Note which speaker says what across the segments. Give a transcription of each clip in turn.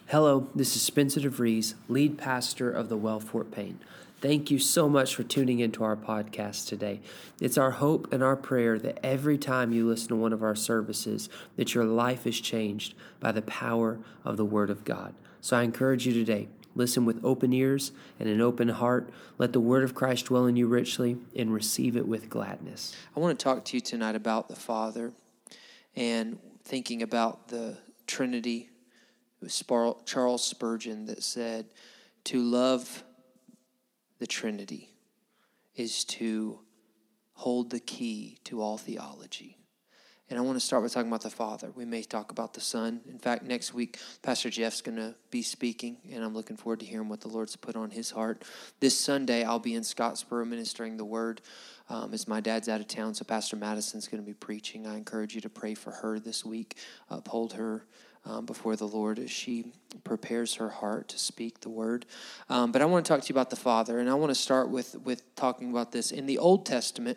Speaker 1: Hello, this is Spencer DeVries, lead pastor of the Well Fort Payne. Thank you so much for tuning into our podcast today. It's our hope and our prayer that every time you listen to one of our services, that your life is changed by the power of the Word of God. So I encourage you today, listen with open ears and an open heart. Let the Word of Christ dwell in you richly and receive it with gladness. I want to talk to you tonight about the Father and thinking about the Trinity. It was Charles Spurgeon that said, to love the Trinity is to hold the key to all theology. And I want to start by talking about the Father. We may talk about the Son. In fact, next week, Pastor Jeff's going to be speaking, and I'm looking forward to hearing what the Lord's put on his heart. This Sunday, I'll be in Scottsboro ministering the Word. As my dad's out of town, so Pastor Madison's going to be preaching. I encourage you to pray for her this week. Uphold her before the Lord as she prepares her heart to speak the Word. But I want to talk to you about the Father, and I want to start with talking about this. In the Old Testament,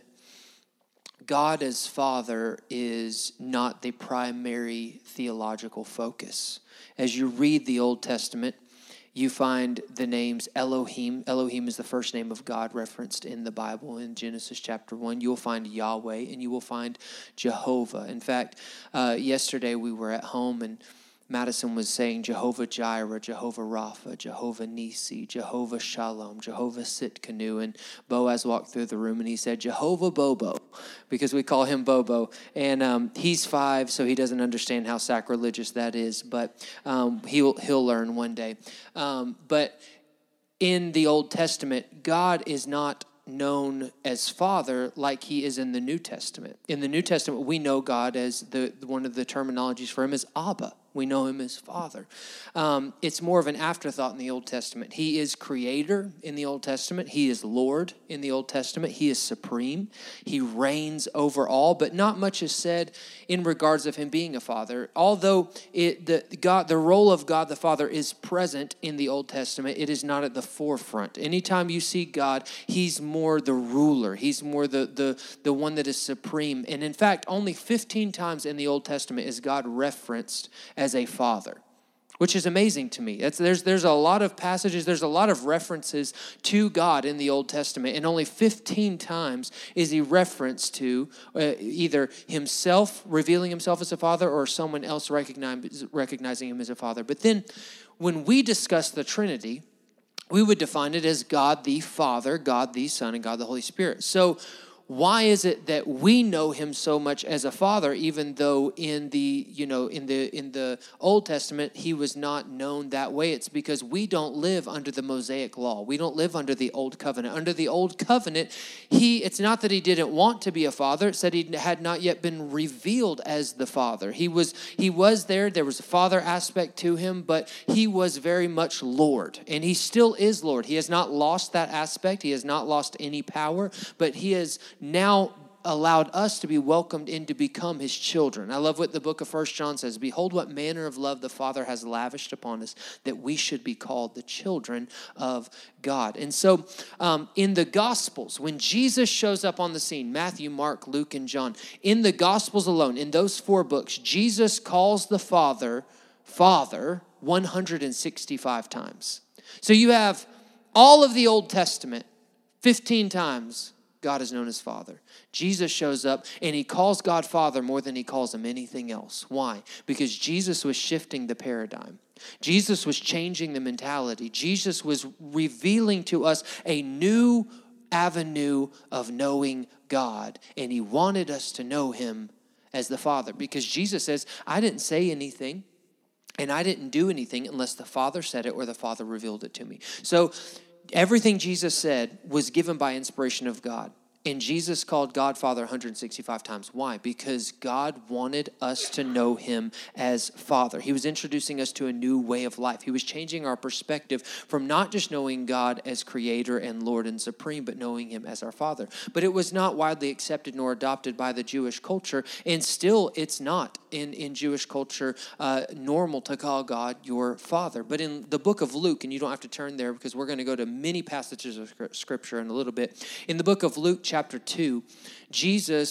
Speaker 1: God as Father is not the primary theological focus. As you read the Old Testament, you find the names Elohim. Elohim is the first name of God referenced in the Bible in Genesis chapter 1. You will find Yahweh and you will find Jehovah. In fact, yesterday we were at home and Madison was saying Jehovah Jireh, Jehovah Rapha, Jehovah Nisi, Jehovah Shalom, Jehovah Sitkanu. And Boaz walked through the room and he said, Jehovah Bobo, because we call him Bobo. And he's 5, so he doesn't understand how sacrilegious that is, but he'll learn one day. But in the Old Testament, God is not known as Father like he is in the New Testament. In the New Testament, we know God as one of the terminologies for him is Abba. We know him as Father. It's more of an afterthought in the Old Testament. He is Creator in the Old Testament. He is Lord in the Old Testament. He is supreme. He reigns over all, but not much is said in regards of him being a Father. Although the role of God the Father is present in the Old Testament, it is not at the forefront. Anytime you see God, he's more the ruler. He's more the one that is supreme. And in fact, only 15 times in the Old Testament is God referenced as a father, which is amazing to me. There's a lot of passages, there's a lot of references to God in the Old Testament, and only 15 times is he referenced to either himself, revealing himself as a father, or someone else recognizing him as a father. But then when we discuss the Trinity, we would define it as God the Father, God the Son, and God the Holy Spirit. So why is it that we know him so much as a father, even though in the Old Testament he was not known that way? It's because we don't live under the Mosaic law. We don't live under the Old Covenant. Under the Old Covenant, it's not that he didn't want to be a father. It said he had not yet been revealed as the Father. He was there. There was a father aspect to him, but he was very much Lord, and he still is Lord. He has not lost that aspect. He has not lost any power, but he has now allowed us to be welcomed in to become his children. I love what the book of 1 John says. Behold, what manner of love the Father has lavished upon us, that we should be called the children of God. And so in the Gospels, when Jesus shows up on the scene, Matthew, Mark, Luke, and John, in the Gospels alone, in those 4 books, Jesus calls the Father 165 times. So you have all of the Old Testament, 15 times God is known as Father. Jesus shows up and he calls God Father more than he calls him anything else. Why? Because Jesus was shifting the paradigm. Jesus was changing the mentality. Jesus was revealing to us a new avenue of knowing God. And he wanted us to know him as the Father. Because Jesus says, I didn't say anything and I didn't do anything unless the Father said it or the Father revealed it to me. So everything Jesus said was given by inspiration of God. And Jesus called God Father 165 times. Why? Because God wanted us to know him as Father. He was introducing us to a new way of life. He was changing our perspective from not just knowing God as Creator and Lord and Supreme, but knowing him as our Father. But it was not widely accepted nor adopted by the Jewish culture, and still it's not in Jewish culture normal to call God your Father. But in the book of Luke, and you don't have to turn there because we're going to go to many passages of Scripture in a little bit. In the book of Luke, chapter 2, Jesus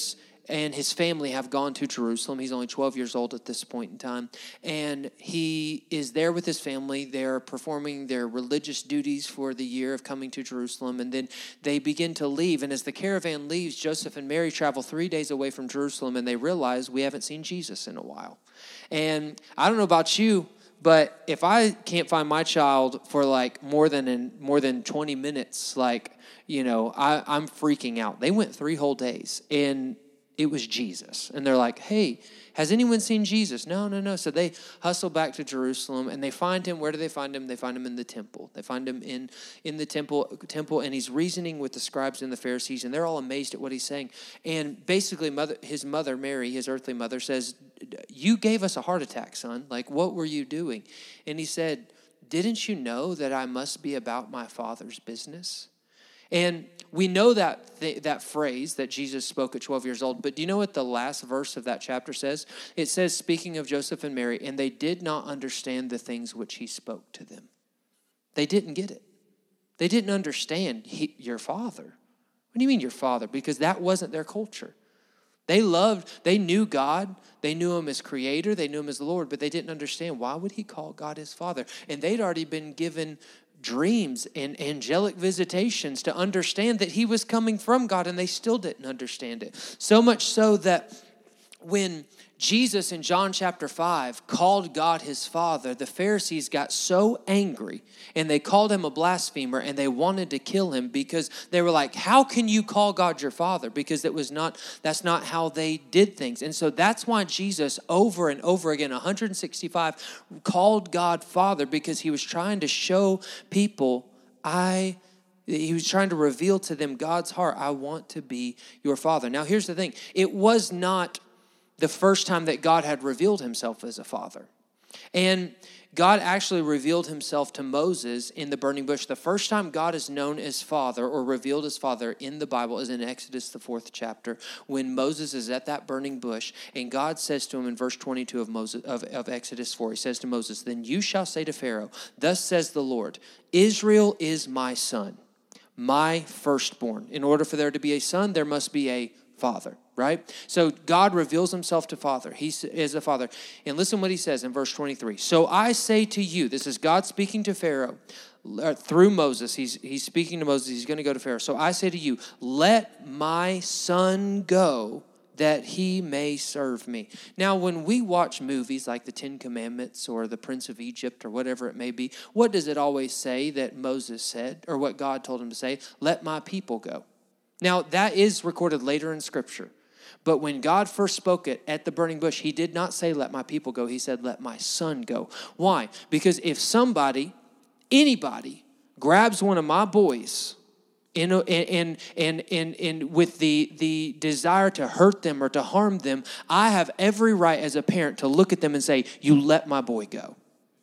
Speaker 1: and his family have gone to Jerusalem. He's only 12 years old at this point in time. And he is there with his family. They're performing their religious duties for the year of coming to Jerusalem. And then they begin to leave. And as the caravan leaves, Joseph and Mary travel 3 days away from Jerusalem, and they realize we haven't seen Jesus in a while. And I don't know about you, but if I can't find my child for like more than 20 minutes, like, I'm freaking out. They went 3 whole days, and it was Jesus. And they're like, hey, has anyone seen Jesus? No. So they hustle back to Jerusalem, and they find him. Where do they find him? They find him in the temple. They find him in the temple, and he's reasoning with the scribes and the Pharisees, and they're all amazed at what he's saying. And basically, his mother, Mary, his earthly mother, says, you gave us a heart attack, son. Like, what were you doing? And he said, didn't you know that I must be about my Father's business? And we know that phrase that Jesus spoke at 12 years old, but do you know what the last verse of that chapter says? It says, speaking of Joseph and Mary, and they did not understand the things which he spoke to them. They didn't get it. They didn't understand your father. What do you mean your father? Because that wasn't their culture. They knew God, they knew him as creator, they knew him as the Lord, but they didn't understand why would he call God his father? And they'd already been given dreams and angelic visitations to understand that he was coming from God, and they still didn't understand it. So much so that when Jesus in John chapter 5 called God his Father, the Pharisees got so angry, and they called him a blasphemer, and they wanted to kill him because they were like, how can you call God your Father? Because that's not how they did things. And so that's why Jesus over and over again, 165, called God Father, because he was trying to show people, he was trying to reveal to them God's heart. I want to be your Father. Now, here's the thing. It was not the first time that God had revealed himself as a father. And God actually revealed himself to Moses in the burning bush. The first time God is known as Father or revealed as Father in the Bible is in Exodus, the 4th chapter, when Moses is at that burning bush, and God says to him in verse 22 of Exodus 4, he says to Moses, then you shall say to Pharaoh, thus says the Lord, Israel is my son, my firstborn. In order for there to be a son, there must be a father, right? So God reveals himself to Father. He is a father. And listen what he says in verse 23. So I say to you, this is God speaking to Pharaoh through Moses. He's speaking to Moses. He's going to go to Pharaoh. So I say to you, let my son go that he may serve me. Now, when we watch movies like the 10 Commandments or the Prince of Egypt or whatever it may be, what does it always say that Moses said, or what God told him to say? Let my people go. Now, that is recorded later in Scripture. But when God first spoke it at the burning bush, he did not say, let my people go. He said, let my son go. Why? Because if anybody grabs one of my boys and with the desire to hurt them or to harm them, I have every right as a parent to look at them and say, you let my boy go.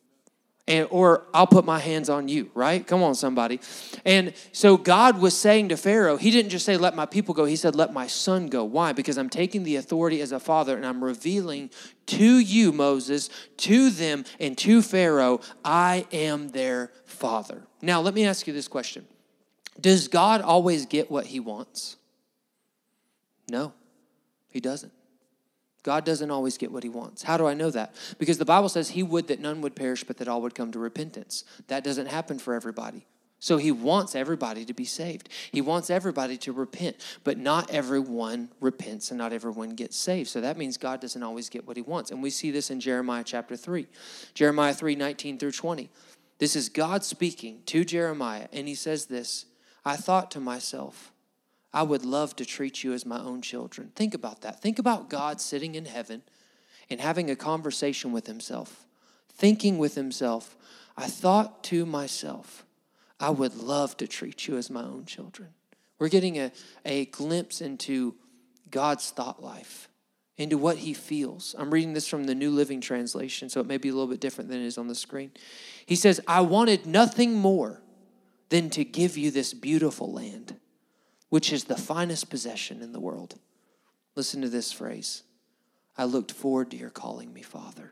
Speaker 1: Or I'll put my hands on you, right? Come on, somebody. And so God was saying to Pharaoh, he didn't just say, let my people go. He said, let my son go. Why? Because I'm taking the authority as a father, and I'm revealing to you, Moses, to them, and to Pharaoh, I am their father. Now, let me ask you this question. Does God always get what he wants? No, he doesn't. God doesn't always get what he wants. How do I know that? Because the Bible says he would that none would perish, but that all would come to repentance. That doesn't happen for everybody. So he wants everybody to be saved. He wants everybody to repent, but not everyone repents and not everyone gets saved. So that means God doesn't always get what he wants. And we see this in Jeremiah chapter 3. Jeremiah 3, 19 through 20. This is God speaking to Jeremiah, and he says this, I thought to myself, I would love to treat you as my own children. Think about that. Think about God sitting in heaven and having a conversation with himself, thinking with himself, I thought to myself, I would love to treat you as my own children. We're getting a glimpse into God's thought life, into what he feels. I'm reading this from the New Living Translation, so it may be a little bit different than it is on the screen. He says, I wanted nothing more than to give you this beautiful land, which is the finest possession in the world. Listen to this phrase. I looked forward to your calling me Father.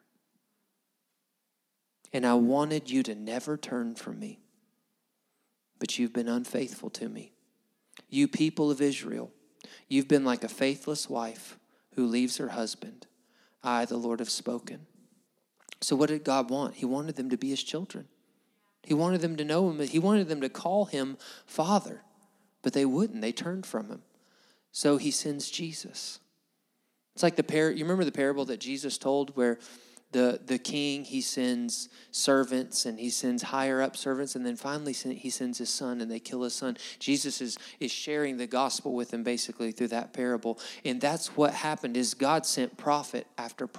Speaker 1: And I wanted you to never turn from me. But you've been unfaithful to me. You people of Israel, you've been like a faithless wife who leaves her husband. I, the Lord, have spoken. So what did God want? He wanted them to be his children. He wanted them to know him. He wanted them to call him Father. But they wouldn't. They turned from him. So he sends Jesus. It's like you remember the parable that Jesus told where the king, he sends servants and he sends higher up servants, and then finally he sends his son and they kill his son. Jesus is sharing the gospel with them basically through that parable. And that's what happened is God sent prophet after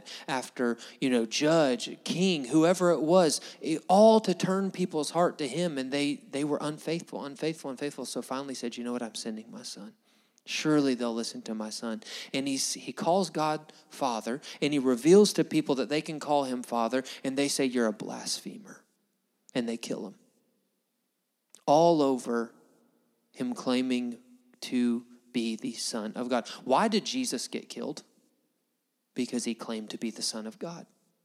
Speaker 1: judge, king, whoever it was, all to turn people's heart to him. And they were unfaithful. So finally said, you know what, I'm sending my son. Surely they'll listen to my son. And he calls God Father, and he reveals to people that they can call him Father, and they say, you're a blasphemer. And they kill him. All over him claiming to be the Son of God. Why did Jesus get killed? Because he claimed to be the Son of God,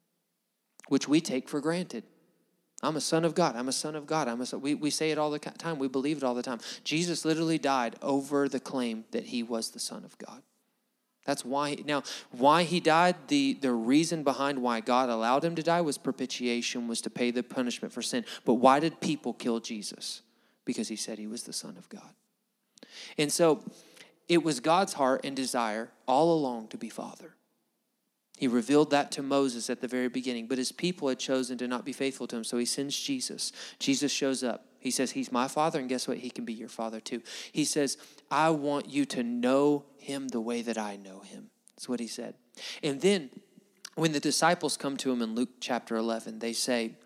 Speaker 1: which we take for granted. I'm a son of God. I'm a son of God. We say it all the time. We believe it all the time. Jesus literally died over the claim that he was the Son of God. That's why. Now, why he died, the reason behind why God allowed him to die was propitiation, was to pay the punishment for sin. But why did people kill Jesus? Because he said he was the Son of God. And so it was God's heart and desire all along to be Father. He revealed that to Moses at the very beginning, but his people had chosen to not be faithful to him, so he sends Jesus. Jesus shows up. He says, he's my Father, and guess what? He can be your Father too. He says, I want you to know him the way that I know him. That's what he said. And then when the disciples come to him in Luke chapter 11, they say,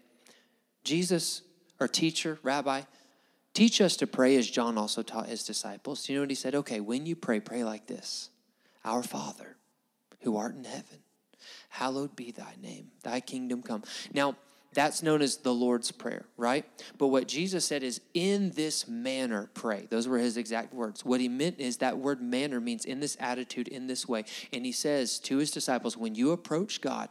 Speaker 1: Jesus, or teacher, rabbi, teach us to pray as John also taught his disciples. Do you know what he said? Okay, when you pray, pray like this. Our Father, who art in heaven, hallowed be thy name, thy kingdom come. Now, that's known as the Lord's Prayer, right? But what Jesus said is, in this manner pray. Those were his exact words. What he meant is that word manner means in this attitude, in this way. And he says to his disciples, when you approach God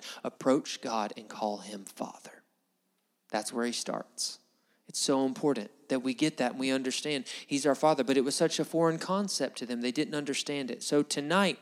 Speaker 1: and call him Father. That's where he starts. It's so important that we get that and we understand he's our Father. But it was such a foreign concept to them. They didn't understand it. So tonight,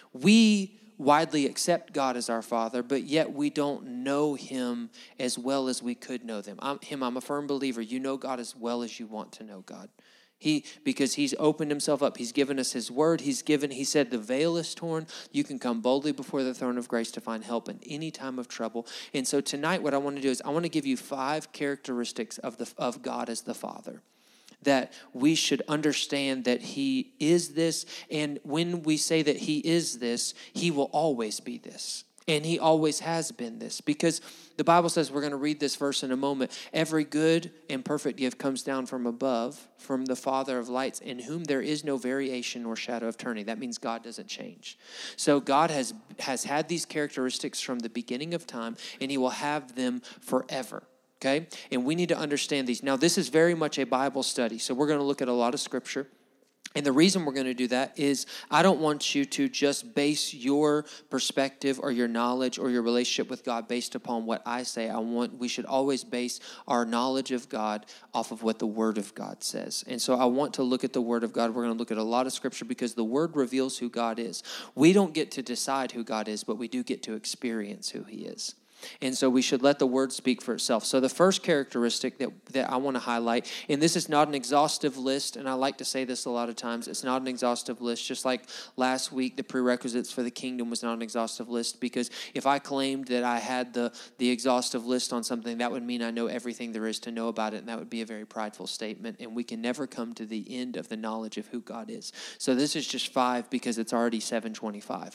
Speaker 1: we widely accept God as our Father, but yet we don't know him as well as we could know them. I'm a firm believer. You know God as well as you want to know God. Because he's opened himself up. He's given us his word. He said, the veil is torn. You can come boldly before the throne of grace to find help in any time of trouble. And so tonight what I want to do is I want to give you 5 characteristics of God as the Father, that we should understand that he is this. And when we say that he is this, he will always be this. And he always has been this. Because the Bible says, we're going to read this verse in a moment, every good and perfect gift comes down from above, from the Father of lights, in whom there is no variation or shadow of turning. That means God doesn't change. So God has had these characteristics from the beginning of time, and he will have them forever. Okay? And we need to understand these. Now, this is very much a Bible study, so we're going to look at a lot of scripture. And the reason we're going to do that is I don't want you to just base your perspective or your knowledge or your relationship with God based upon what I say. We should always base our knowledge of God off of what the Word of God says. And so I want to look at the Word of God. We're going to look at a lot of scripture because the Word reveals who God is. We don't get to decide who God is, but we do get to experience who he is. And so we should let the word speak for itself. So the first characteristic that I want to highlight, and this is not an exhaustive list, and I like to say this a lot of times, it's not an exhaustive list. Just like last week, the prerequisites for the kingdom was not an exhaustive list, because if I claimed that I had the exhaustive list on something, that would mean I know everything there is to know about it, and that would be a very prideful statement, and we can never come to the end of the knowledge of who God is. So this is just 5 because it's already 7:25.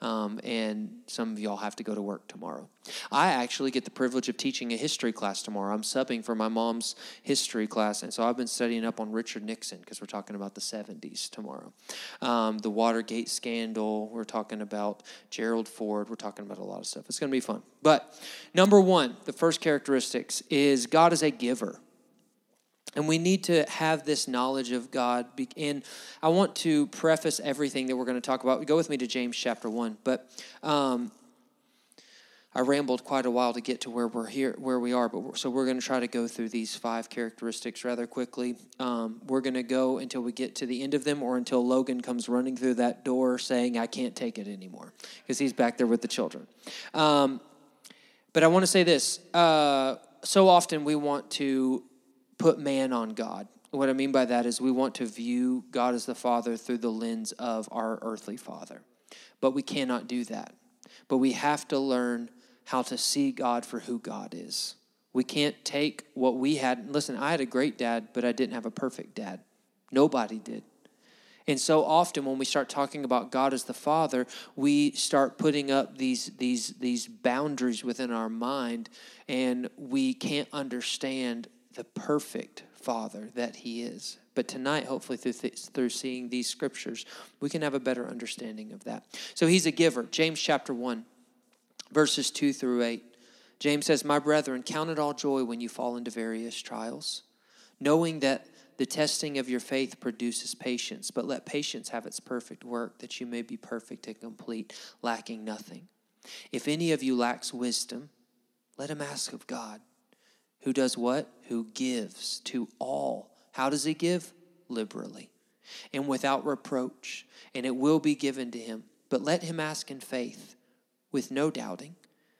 Speaker 1: And some of y'all have to go to work tomorrow. I actually get the privilege of teaching a history class tomorrow. I'm subbing for my mom's history class, and so I've been studying up on Richard Nixon because we're talking about the 70s tomorrow. The Watergate scandal, we're talking about Gerald Ford, we're talking about a lot of stuff. It's going to be fun. But number 1, the first characteristics is God is a giver. And we need to have this knowledge of God. And I want to preface everything that we're going to talk about. Go with me to James chapter 1. But I I rambled quite a while to get to where we are, so we're going to try to go through these 5 characteristics rather quickly. We're going to go until we get to the end of them, or until Logan comes running through that door saying, I can't take it anymore, because he's back there with the children. But I want to say this. So often we want to put man on God. What I mean by that is we want to view God as the Father through the lens of our earthly father. But we cannot do that. But we have to learn how to see God for who God is. We can't take what we had. Listen, I had a great dad, but I didn't have a perfect dad. Nobody did. And so often when we start talking about God as the Father, we start putting up these boundaries within our mind, and we can't understand the perfect Father that he is. But tonight, hopefully through seeing these scriptures, we can have a better understanding of that. So he's a giver. James chapter 1, verses 2 through 8. James says, My brethren, count it all joy when you fall into various trials, knowing that the testing of your faith produces patience, but let patience have its perfect work, that you may be perfect and complete, lacking nothing. If any of you lacks wisdom, let him ask of God, who does what? Who gives to all. How does he give? Liberally, and without reproach, and it will be given to him. But let him ask in faith, with no doubting.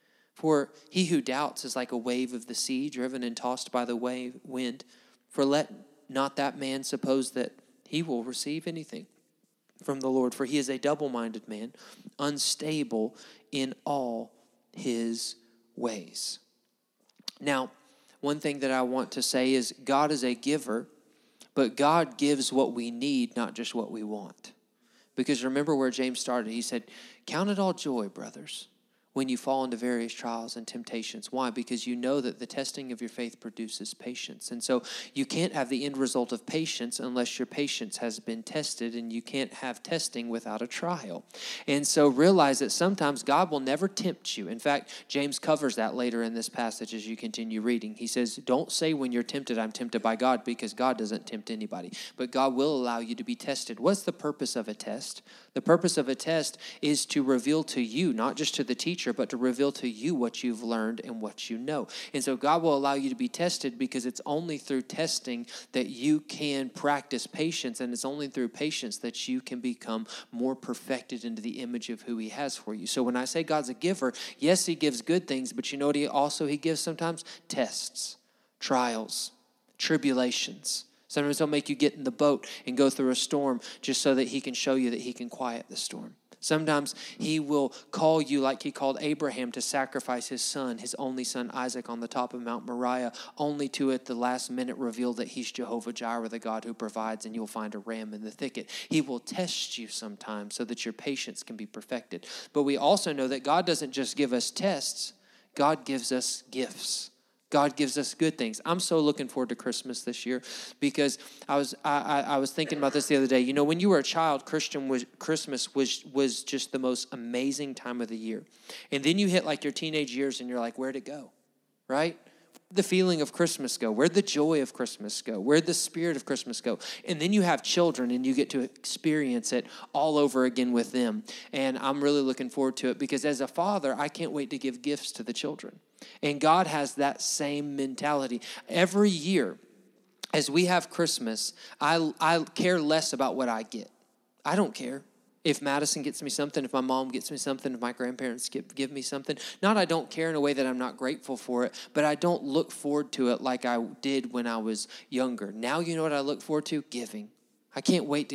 Speaker 1: For he who doubts is like a wave of the sea, driven and tossed by the wind. For let not that man suppose that he will receive anything from the Lord. For he is a double-minded man, unstable in all his ways. Now, one thing that I want to say is God is a giver, but God gives what we need, not just what we want. Because remember where James started. He said, count it all joy, brothers, when you fall into various trials and temptations. Why? Because you know that the testing of your faith produces patience. And so you can't have the end result of patience unless your patience has been tested, and you can't have testing without a trial. And so realize that sometimes God will never tempt you. In fact, James covers that later in this passage as you continue reading. He says, don't say when you're tempted, I'm tempted by God, because God doesn't tempt anybody. But God will allow you to be tested. What's the purpose of a test? The purpose of a test is to reveal to you, not just to the teacher, but to reveal to you what you've learned and what you know. And so God will allow you to be tested, because it's only through testing that you can practice patience, and it's only through patience that you can become more perfected into the image of who he has for you. So when I say God's a giver, yes, he gives good things, but you know what he gives sometimes? Tests, trials, tribulations. Sometimes he'll make you get in the boat and go through a storm just so that he can show you that he can quiet the storm. Sometimes he will call you like he called Abraham to sacrifice his son, his only son Isaac, on the top of Mount Moriah, only to at the last minute reveal that he's Jehovah Jireh, the God who provides, and you'll find a ram in the thicket. He will test you sometimes so that your patience can be perfected. But we also know that God doesn't just give us tests, God gives us gifts. God gives us good things. I'm so looking forward to Christmas this year, because I was thinking about this the other day. You know, when you were a child, Christmas was just the most amazing time of the year. And then you hit like your teenage years and you're like, where'd it go? Right? Where'd the feeling of Christmas go? Where'd the joy of Christmas go? Where'd the spirit of Christmas go? And then you have children and you get to experience it all over again with them. And I'm really looking forward to it, because as a father, I can't wait to give gifts to the children. And God has that same mentality. Every year, as we have Christmas, I care less about what I get. I don't care if Madison gets me something, if my mom gets me something, if my grandparents give me something. Not I don't care in a way that I'm not grateful for it, but I don't look forward to it like I did when I was younger. Now you know what I look forward to? Giving. I can't wait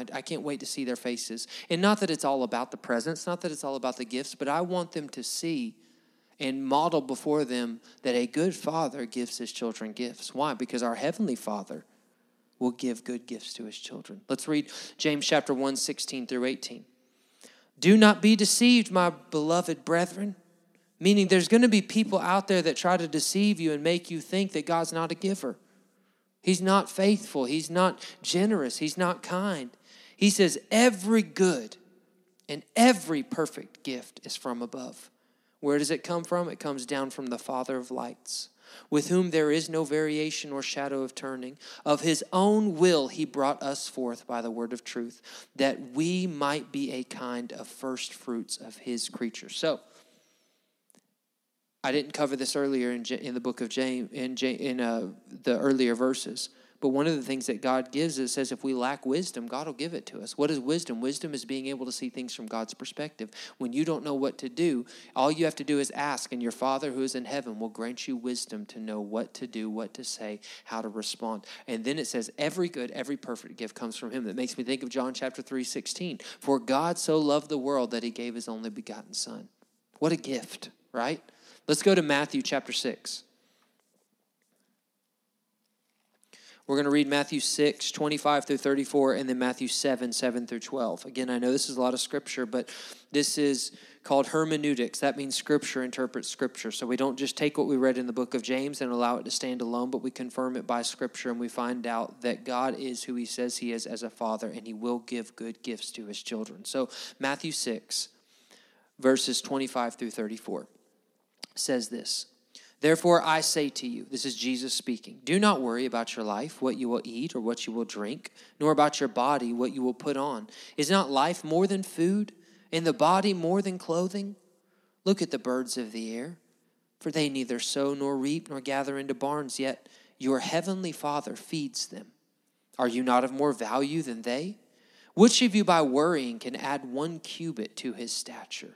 Speaker 1: to see their faces. And not that it's all about the presents, not that it's all about the gifts, but I want them to see and model before them that a good father gives his children gifts. Why? Because our heavenly Father will give good gifts to his children. Let's read James chapter 1, 16 through 18. Do not be deceived, my beloved brethren. Meaning there's going to be people out there that try to deceive you and make you think that God's not a giver. He's not faithful. He's not generous. He's not kind. He says every good and every perfect gift is from above. Where does it come from? It comes down from the Father of lights, with whom there is no variation or shadow of turning. Of his own will he brought us forth by the word of truth, that we might be a kind of first fruits of his creatures. So, I didn't cover this earlier in the book of James, in the earlier verses. But one of the things that God gives us says if we lack wisdom, God will give it to us. What is wisdom? Wisdom is being able to see things from God's perspective. When you don't know what to do, all you have to do is ask, and your Father who is in heaven will grant you wisdom to know what to do, what to say, how to respond. And then it says every good, every perfect gift comes from him. That makes me think of John chapter 3:16. For God so loved the world that he gave his only begotten Son. What a gift, right? Let's go to Matthew chapter 6. We're going to read Matthew 6, 25 through 34, and then Matthew 7, 7 through 12. Again, I know this is a lot of scripture, but this is called hermeneutics. That means scripture interprets scripture. So we don't just take what we read in the book of James and allow it to stand alone, but we confirm it by scripture, and we find out that God is who he says he is as a father, and he will give good gifts to his children. So Matthew 6, verses 25 through 34 says this. Therefore, I say to you, this is Jesus speaking, do not worry about your life, what you will eat or what you will drink, nor about your body, what you will put on. Is not life more than food, and the body more than clothing? Look at the birds of the air, for they neither sow nor reap nor gather into barns, yet your heavenly Father feeds them. Are you not of more value than they? Which of you by worrying can add 1 cubit to his stature?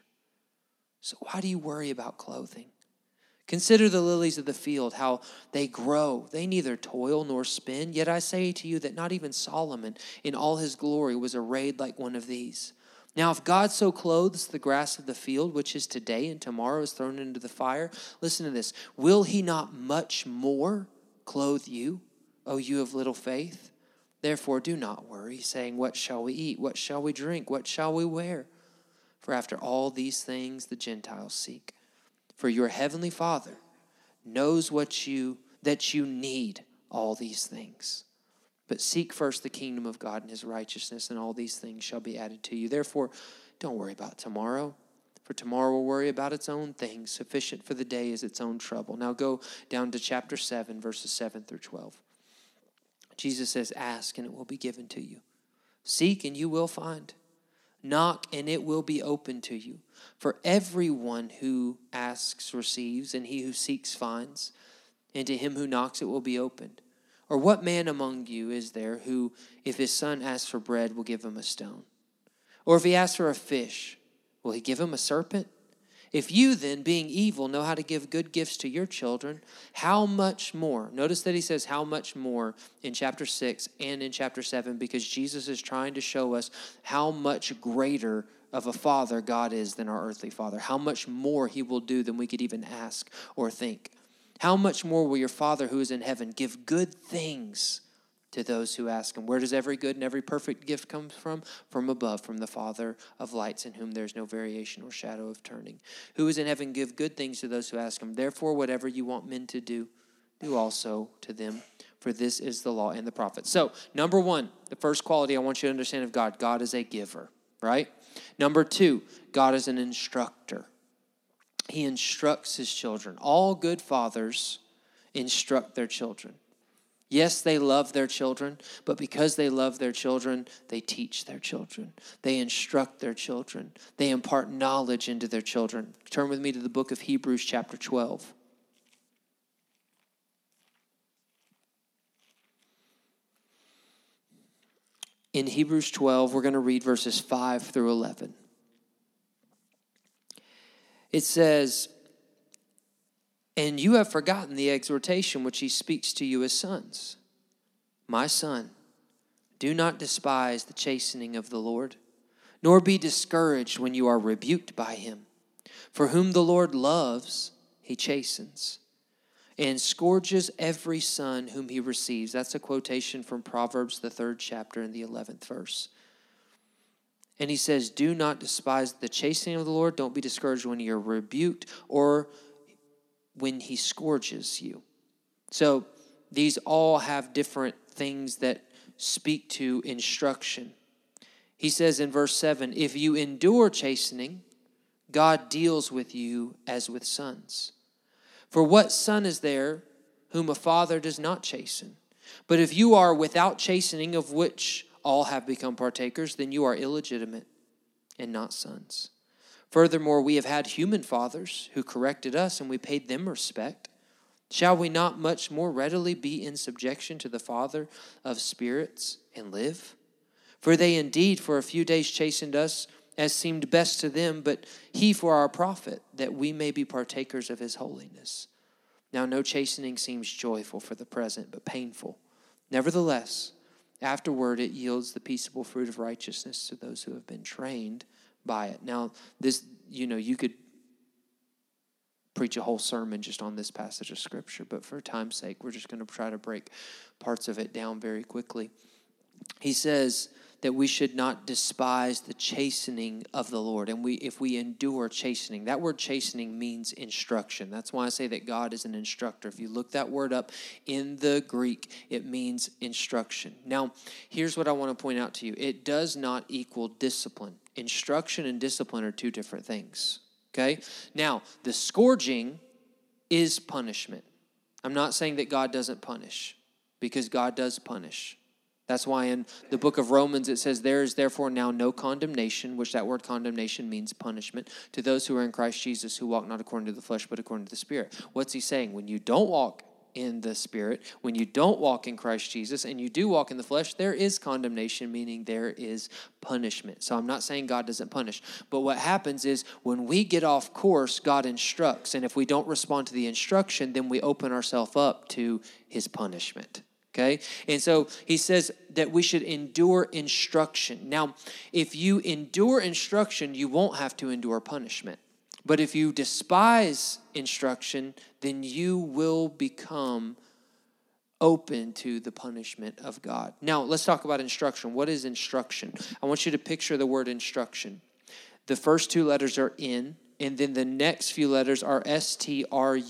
Speaker 1: So why do you worry about clothing? Consider the lilies of the field, how they grow. They neither toil nor spin. Yet I say to you that not even Solomon in all his glory was arrayed like one of these. Now if God so clothes the grass of the field, which is today and tomorrow is thrown into the fire, listen to this. Will he not much more clothe you, O you of little faith? Therefore do not worry, saying, what shall we eat? What shall we drink? What shall we wear? For after all these things the Gentiles seek. For your heavenly Father knows that you need all these things. But seek first the kingdom of God and his righteousness, and all these things shall be added to you. Therefore, don't worry about tomorrow, for tomorrow will worry about its own things. Sufficient for the day is its own trouble. Now go down to chapter 7, verses 7 through 12. Jesus says, ask and it will be given to you. Seek and you will find. Knock and it will be open to you. For everyone who asks receives, and he who seeks finds, and to him who knocks it will be opened. Or what man among you is there who, if his son asks for bread, will give him a stone? Or if he asks for a fish, will he give him a serpent? If you then, being evil, know how to give good gifts to your children, how much more? Notice that he says how much more in chapter 6 and in chapter 7, because Jesus is trying to show us how much greater of a father God is than our earthly father. How much more he will do than we could even ask or think. How much more will your Father who is in heaven give good things to those who ask him? Where does every good and every perfect gift come from? From above, from the Father of lights, in whom there is no variation or shadow of turning. Who is in heaven give good things to those who ask him. Therefore, whatever you want men to do, do also to them. For this is the law and the prophets. So, number one, the first quality I want you to understand of God, God is a giver, right? Number two, God is an instructor. He instructs his children. All good fathers instruct their children. Yes, they love their children, but because they love their children, they teach their children. They instruct their children. They impart knowledge into their children. Turn with me to the book of Hebrews chapter 12. In Hebrews 12, we're going to read verses 5 through 11. It says, and you have forgotten the exhortation which he speaks to you as sons. My son, do not despise the chastening of the Lord, nor be discouraged when you are rebuked by him. For whom the Lord loves, he chastens, and scourges every son whom he receives. That's a quotation from Proverbs, the 3rd chapter and the 11th verse. And he says, do not despise the chastening of the Lord. Don't be discouraged when you're rebuked or when he scourges you. So these all have different things that speak to instruction. He says in verse 7, if you endure chastening, God deals with you as with sons. For what son is there whom a father does not chasten? But if you are without chastening, of which all have become partakers, then you are illegitimate and not sons.
Speaker 2: Furthermore, we have had human fathers who corrected us, and we paid them respect. Shall we not much more readily be in subjection to the Father of spirits and live? For they indeed for a few days chastened us as seemed best to them, but he for our profit, that we may be partakers of his holiness. Now no chastening seems joyful for the present, but painful. Nevertheless, afterward it yields the peaceable fruit of righteousness to those who have been trained by it. Now, this, you could preach a whole sermon just on this passage of Scripture, but for time's sake, we're just going to try to break parts of it down very quickly. He says that we should not despise the chastening of the Lord. And if we endure chastening, that word chastening means instruction. That's why I say that God is an instructor. If you look that word up in the Greek, it means instruction. Now, here's what I want to point out to you. It does not equal discipline. Instruction and discipline are two different things. Okay? Now, the scourging is punishment. I'm not saying that God doesn't punish, because God does punish. That's why in the book of Romans it says, there is therefore now no condemnation, which that word condemnation means punishment, to those who are in Christ Jesus, who walk not according to the flesh, but according to the Spirit. What's he saying? When you don't walk in the Spirit, when you don't walk in Christ Jesus, and you do walk in the flesh, there is condemnation, meaning there is punishment. So I'm not saying God doesn't punish. But what happens is when we get off course, God instructs. And if we don't respond to the instruction, then we open ourselves up to his punishment. Okay? And so he says that we should endure instruction. Now, if you endure instruction, you won't have to endure punishment. But if you despise instruction, then you will become open to the punishment of God. Now, let's talk about instruction. What is instruction? I want you to picture the word instruction. The first two letters are in, and then the next few letters are S-T-R-U-C-T,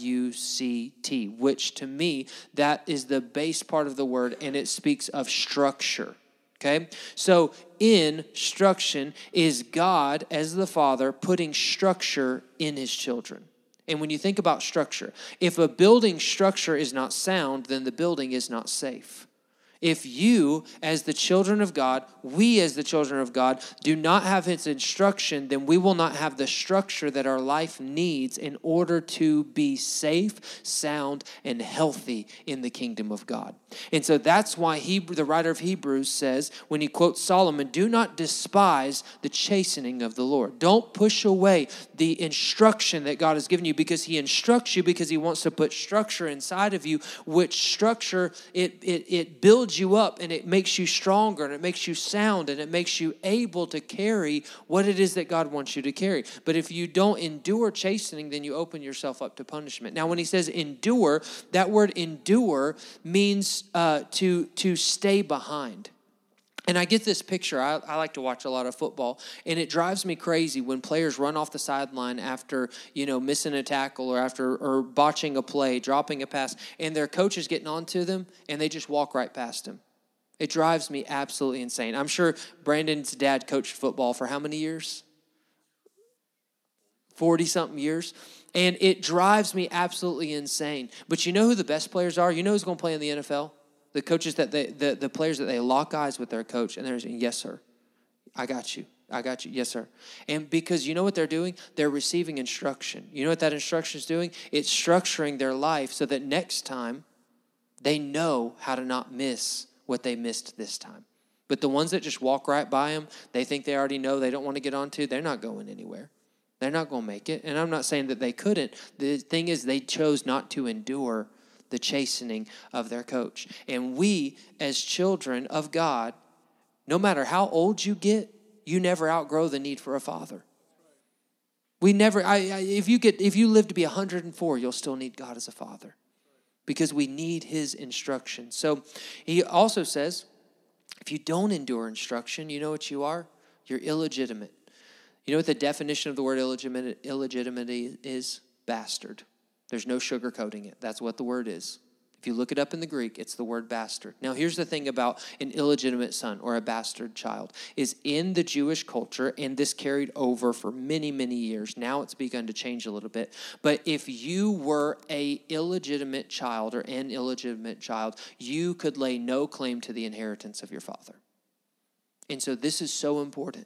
Speaker 2: which to me, that is the base part of the word, and it speaks of structure. Okay? So instruction is God as the Father putting structure in his children. And when you think about structure, if a building structure is not sound, then the building is not safe. If you, as the children of God, we as the children of God, do not have his instruction, then we will not have the structure that our life needs in order to be safe, sound, and healthy in the kingdom of God. And so that's why the writer of Hebrews says, when he quotes Solomon, do not despise the chastening of the Lord. Don't push away the instruction that God has given you, because he instructs you because he wants to put structure inside of you, which structure, it builds you up, and it makes you stronger, and it makes you sound, and it makes you able to carry what it is that God wants you to carry. But if you don't endure chastening, then you open yourself up to punishment. Now, when he says endure, that word endure means to stay behind. And I get this picture. I like to watch a lot of football, and it drives me crazy when players run off the sideline after, missing a tackle or botching a play, dropping a pass, and their coach is getting onto them, and they just walk right past him. It drives me absolutely insane. I'm sure Brandon's dad coached football for how many years? 40-something years. And it drives me absolutely insane. But you know who the best players are? You know who's going to play in the NFL? The coaches the players that they lock eyes with their coach, and they're saying, yes, sir. I got you. Yes, sir. And because you know what they're doing? They're receiving instruction. You know what that instruction is doing? It's structuring their life so that next time they know how to not miss what they missed this time. But the ones that just walk right by them, they think they already know, they don't want to get onto, they're not going anywhere. They're not going to make it. And I'm not saying that they couldn't. The thing is, they chose not to endure the chastening of their coach. And we, as children of God, no matter how old you get, you never outgrow the need for a father. We never. If you live to be 104, you'll still need God as a father, because we need his instruction. So he also says, if you don't endure instruction, you know what you are? You're illegitimate. You know what the definition of the word illegitimate is? Bastard. There's no sugarcoating it. That's what the word is. If you look it up in the Greek, it's the word bastard. Now, here's the thing about an illegitimate son or a bastard child, is in the Jewish culture, and this carried over for many, many years. Now it's begun to change a little bit. But if you were an illegitimate child, you could lay no claim to the inheritance of your father. And so this is so important,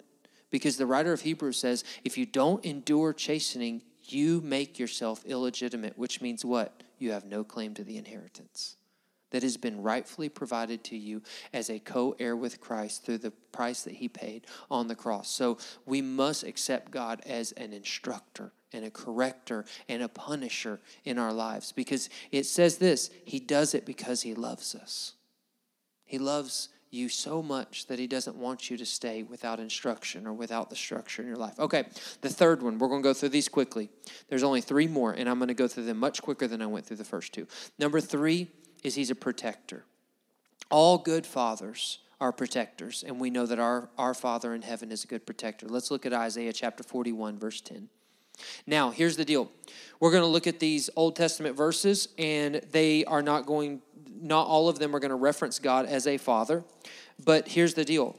Speaker 2: Because the writer of Hebrews says, if you don't endure chastening, you make yourself illegitimate, which means what? You have no claim to the inheritance that has been rightfully provided to you as a co-heir with Christ through the price that he paid on the cross. So we must accept God as an instructor and a corrector and a punisher in our lives, because it says this, he does it because he loves us. He loves you so much that he doesn't want you to stay without instruction or without the structure in your life. Okay, the third one, we're going to go through these quickly. There's only 3 more, and I'm going to go through them much quicker than I went through the first 2. Number 3 is he's a protector. All good fathers are protectors, and we know that our Father in heaven is a good protector. Let's look at Isaiah chapter 41, verse 10. Now, here's the deal. We're going to look at these Old Testament verses, and not all of them are going to reference God as a father. But here's the deal.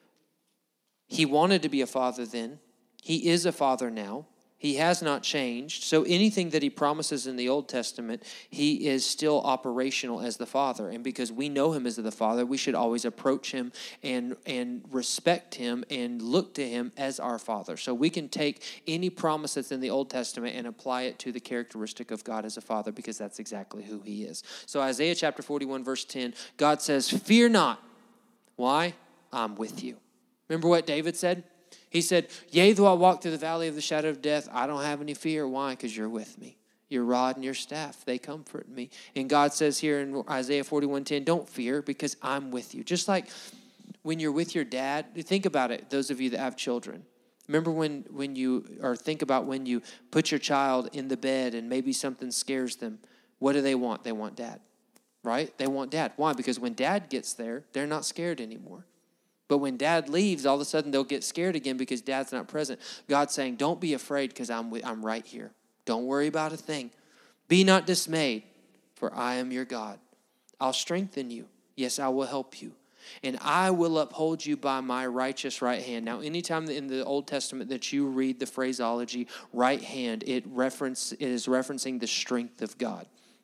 Speaker 2: He wanted to be a father then. He is a father now. He has not changed. So anything that he promises in the Old Testament, he is still operational as the Father. And because we know him as the Father, we should always approach him and respect him and look to him as our Father. So we can take any promise that's in the Old Testament and apply it to the characteristic of God as a Father, because that's exactly who he is. So Isaiah chapter 41, verse 10, God says, "Fear not." Why? I'm with you. Remember what David said? He said, "Yea, though I walk through the valley of the shadow of death, I don't have any fear." Why? Because you're with me. Your rod and your staff, they comfort me. And God says here in Isaiah 41:10, don't fear because I'm with you. Just like when you're with your dad, think about it, those of you that have children. Remember think about when you put your child in the bed and maybe something scares them. What do they want? They want dad, right? They want dad. Why? Because when dad gets there, they're not scared anymore. But when dad leaves, all of a sudden they'll get scared again because dad's not present. God's saying, don't be afraid because I'm right here. Don't worry about a thing. Be not dismayed, for I am your God. I'll strengthen you. Yes, I will help you. And I will uphold you by my righteous right hand. Now, anytime in the Old Testament that you read the phraseology right hand, it is referencing the strength of God.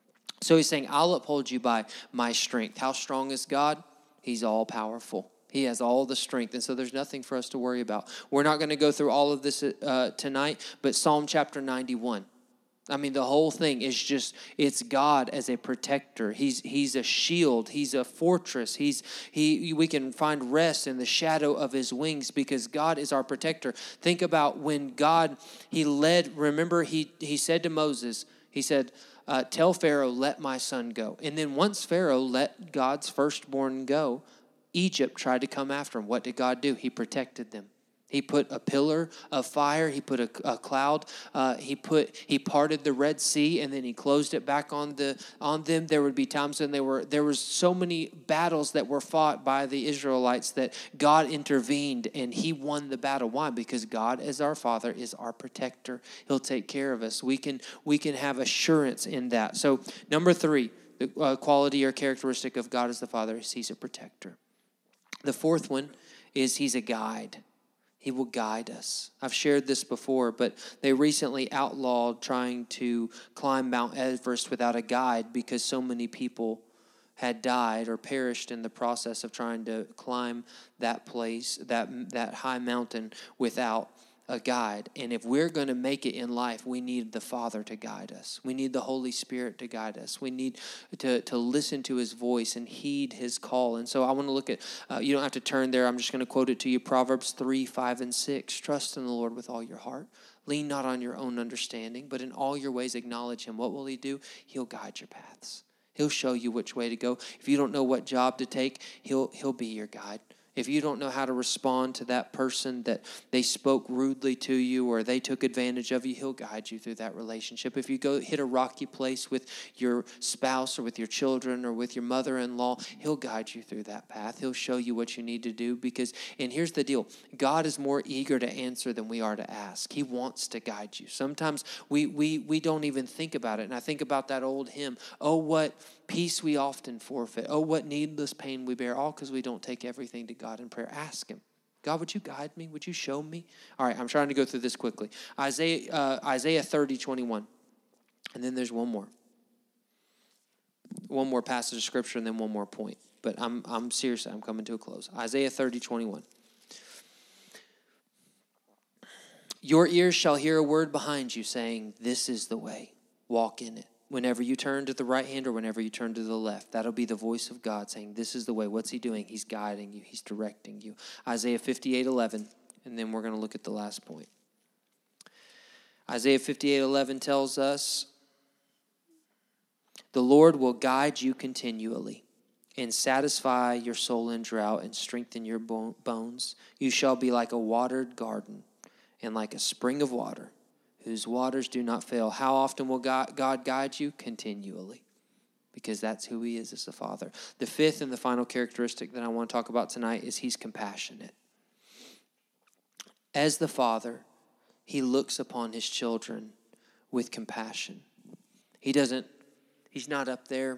Speaker 2: So he's saying, I'll uphold you by my strength. How strong is God? He's all powerful. He has all the strength, and so there's nothing for us to worry about. We're not going to go through all of this tonight, but Psalm chapter 91. I mean, the whole thing is just, it's God as a protector. He's a shield. He's a fortress. We can find rest in the shadow of his wings because God is our protector. Think about when God, remember he said to Moses, he said, tell Pharaoh, let my son go. And then once Pharaoh let God's firstborn go, Egypt tried to come after him. What did God do? He protected them. He put a pillar of fire. He put a cloud. He parted the Red Sea, and then he closed it back on them. There would be times when there was so many battles that were fought by the Israelites that God intervened and he won the battle. Why? Because God, as our Father, is our protector. He'll take care of us. We can have assurance in that. So number 3, the quality or characteristic of God as the Father is he's a protector. The 4th one is he's a guide. He will guide us. I've shared this before, but they recently outlawed trying to climb Mount Everest without a guide because so many people had died or perished in the process of trying to climb that place, that high mountain without a guide. And if we're going to make it in life, we need the Father to guide us. We need the Holy Spirit to guide us. We need to listen to his voice and heed his call. And so I want to look at, you don't have to turn there. I'm just going to quote it to you. Proverbs 3, 5, and 6. Trust in the Lord with all your heart. Lean not on your own understanding, but in all your ways acknowledge him. What will he do? He'll guide your paths. He'll show you which way to go. If you don't know what job to take, he'll be your guide. If you don't know how to respond to that person that they spoke rudely to you or they took advantage of you, he'll guide you through that relationship. If you go hit a rocky place with your spouse or with your children or with your mother-in-law, he'll guide you through that path. He'll show you what you need to do and here's the deal, God is more eager to answer than we are to ask. He wants to guide you. Sometimes we don't even think about it. And I think about that old hymn, oh, what peace we often forfeit. Oh, what needless pain we bear, all because we don't take everything to God in prayer. Ask him, God, would you guide me? Would you show me? All right, I'm trying to go through this quickly. Isaiah 30, 21. And then there's one more passage of scripture and then one more point. But I'm serious. I'm coming to a close. Isaiah 30, 21. Your ears shall hear a word behind you saying, this is the way, walk in it. Whenever you turn to the right hand or whenever you turn to the left, that'll be the voice of God saying, this is the way. What's he doing? He's guiding you. He's directing you. Isaiah 58:11, and then we're going to look at the last point. Isaiah 58:11 tells us, the Lord will guide you continually and satisfy your soul in drought and strengthen your bones. You shall be like a watered garden and like a spring of water, whose waters do not fail. How often will God guide you? Continually, because that's who he is as a father. The fifth and the final characteristic that I want to talk about tonight is he's compassionate. As the father, he looks upon his children with compassion. He's not up there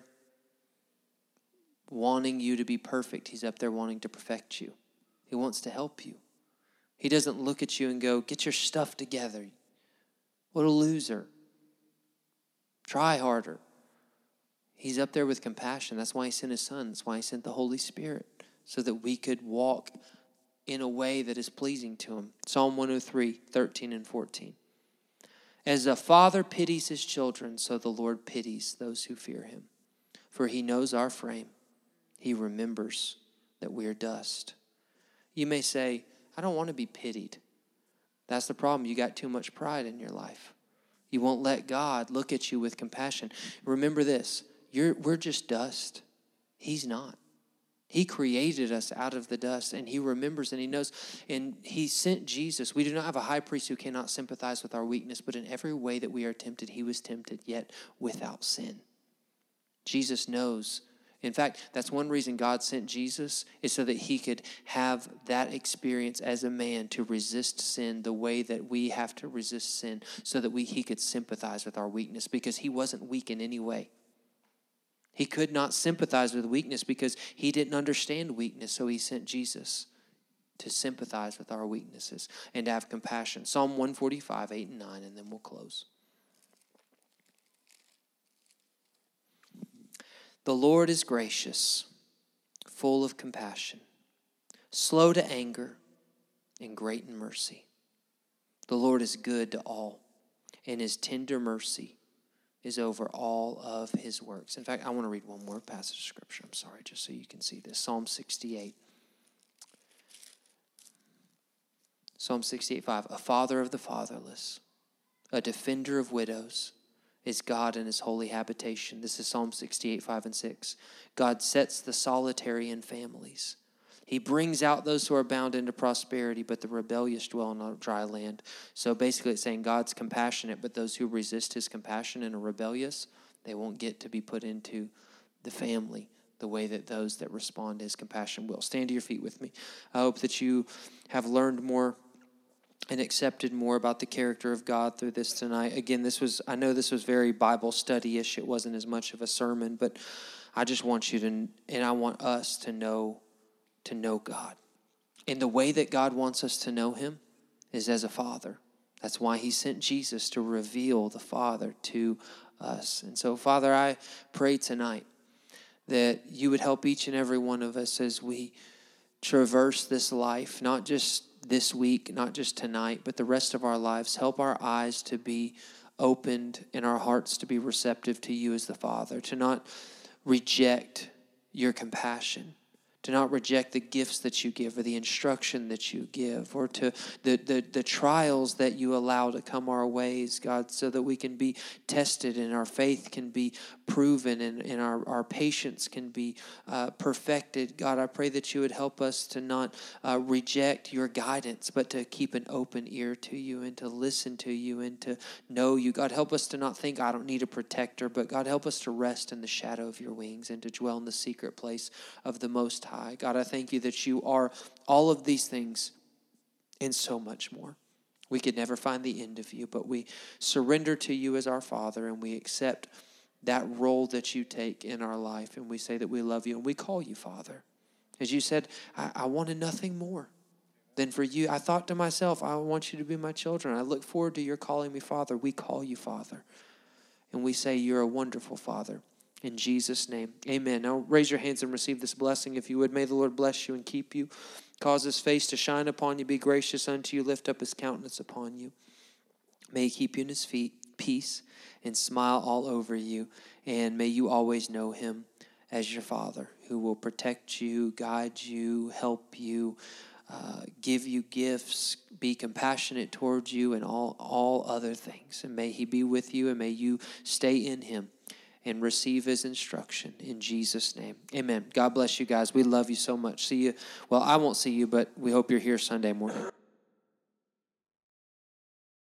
Speaker 2: wanting you to be perfect. He's up there wanting to perfect you. He wants to help you. He doesn't look at you and go, get your stuff together. What a loser. Try harder. He's up there with compassion. That's why he sent his son. That's why he sent the Holy Spirit, so that we could walk in a way that is pleasing to him. Psalm 103:13 and 14. As a father pities his children, so the Lord pities those who fear him. For he knows our frame. He remembers that we are dust. You may say, I don't want to be pitied. That's the problem. You got too much pride in your life. You won't let God look at you with compassion. Remember this, we're just dust. He's not. He created us out of the dust, and he remembers and he knows. And he sent Jesus. We do not have a high priest who cannot sympathize with our weakness, but in every way that we are tempted, he was tempted, yet without sin. Jesus knows. In fact, that's one reason God sent Jesus, is so that he could have that experience as a man to resist sin the way that we have to resist sin, so that he could sympathize with our weakness, because he wasn't weak in any way. He could not sympathize with weakness because he didn't understand weakness, so he sent Jesus to sympathize with our weaknesses and to have compassion. Psalm 145:8 and 9, and then we'll close. The Lord is gracious, full of compassion, slow to anger, and great in mercy. The Lord is good to all, and his tender mercy is over all of his works. In fact, I want to read one more passage of scripture. I'm sorry, just so you can see this. Psalm 68. Psalm 68:5. A father of the fatherless, a defender of widows, is God in his holy habitation. This is Psalm 68:5 and 6. God sets the solitary in families. He brings out those who are bound into prosperity, but the rebellious dwell on a dry land. So basically it's saying God's compassionate, but those who resist his compassion and are rebellious, they won't get to be put into the family the way that those that respond to his compassion will. Stand to your feet with me. I hope that you have learned more and accepted more about the character of God through this tonight. Again, I know this was very Bible study-ish. It wasn't as much of a sermon, but I just want you to, and I want us to know God. And the way that God wants us to know him is as a father. That's why he sent Jesus to reveal the Father to us. And so, Father, I pray tonight that you would help each and every one of us as we traverse this life, not just this week, not just tonight, but the rest of our lives. Help our eyes to be opened and our hearts to be receptive to you as the Father, to not reject your compassion, to not reject the gifts that you give or the instruction that you give, or to the trials that you allow to come our ways, God, so that we can be tested and our faith can be proven and our patience can be perfected. God, I pray that you would help us to not reject your guidance, but to keep an open ear to you and to listen to you and to know you. God, help us to not think, I don't need a protector, but God, help us to rest in the shadow of your wings and to dwell in the secret place of the Most High. God, I thank you that you are all of these things and so much more. We could never find the end of you, but we surrender to you as our Father, and we accept that role that you take in our life, and we say that we love you, and we call you Father. As you said, I wanted nothing more than for you. I thought to myself, I want you to be my children. I look forward to your calling me Father. We call you Father, and we say you're a wonderful Father. In Jesus' name, amen. Now raise your hands and receive this blessing if you would. May the Lord bless you and keep you. cause his face to shine upon you, be gracious unto you, lift up his countenance upon you. May he keep you in his feet, peace, and smile all over you. And may you always know him as your Father, who will protect you, guide you, help you, give you gifts, be compassionate towards you, and all other things. And may he be with you, and may you stay in him and receive his instruction in Jesus' name. Amen. God bless you guys. We love you so much. See you. Well, I won't see you, but we hope you're here Sunday morning.